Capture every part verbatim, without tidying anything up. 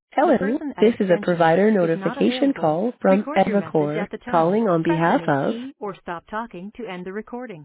The Hello, person at this is a extension provider is not notification available. call from Record your message Evacor at the tone. calling on Press behalf any of... key or stop talking to end the recording.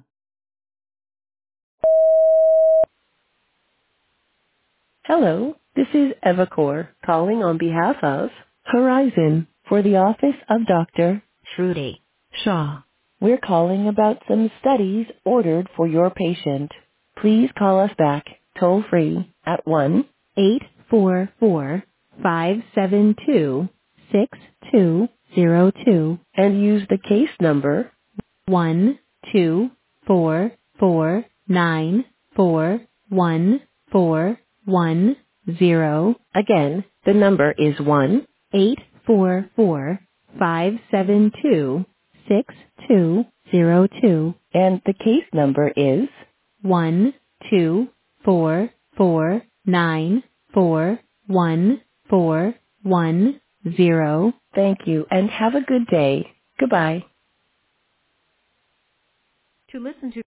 Hello, this is Evacor calling on behalf of Horizon for the office of Doctor Shruti Shaw. We're calling about some studies ordered for your patient. Please call us back toll free at one eight four four, five seven two, six two zero two and use the case number one two four four nine four one four one zero. Again, the number is one eight four four five seven two six two zero two, and the case number is one two four four nine four one four one zero. Thank you, and have a good day. Goodbye. To listen to